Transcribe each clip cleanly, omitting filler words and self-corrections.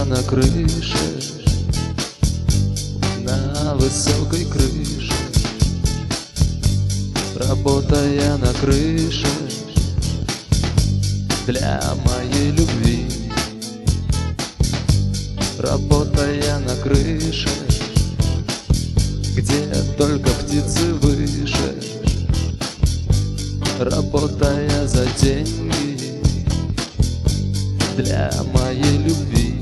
я на крыше, на высокой крыше, работая на крыше для моей любви, работая на крыше, где только птицы выше, работая за деньги для моей любви.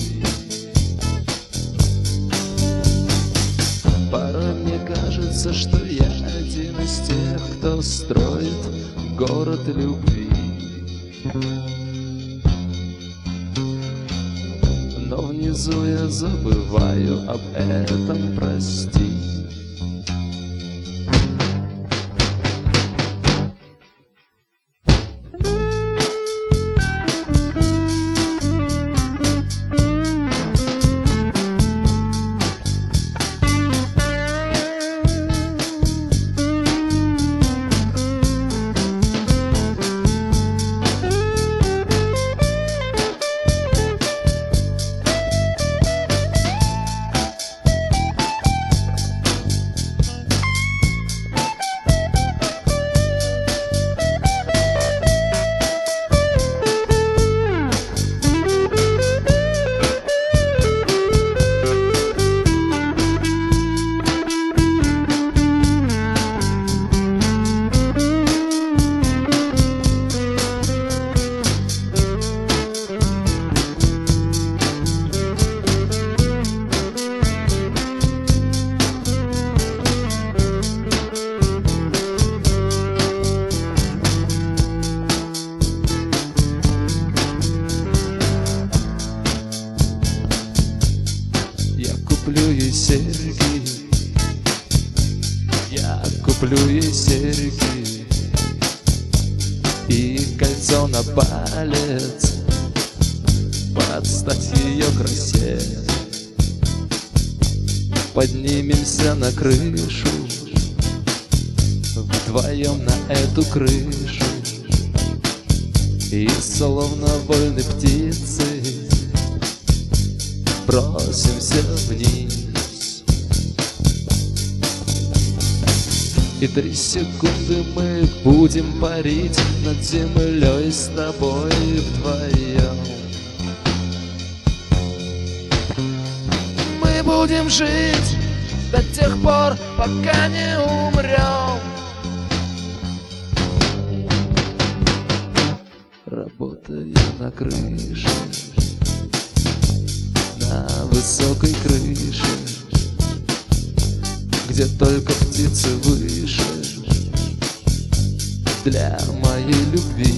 Порой мне кажется, что я один из тех, кто строит город любви. Но внизу я забываю об этом, прости. Куплю ей серьги, я куплю ей серьги и кольцо на палец под стать ее красе. Поднимемся на крышу, вдвоем на эту крышу, и словно вольные птицы бросимся вниз. И 3 секунды мы будем парить над землей с тобой вдвоем. Мы будем жить до тех пор, пока не умрем. Работая на крыше, на высокой крыше, где только птицы выше, для моей любви.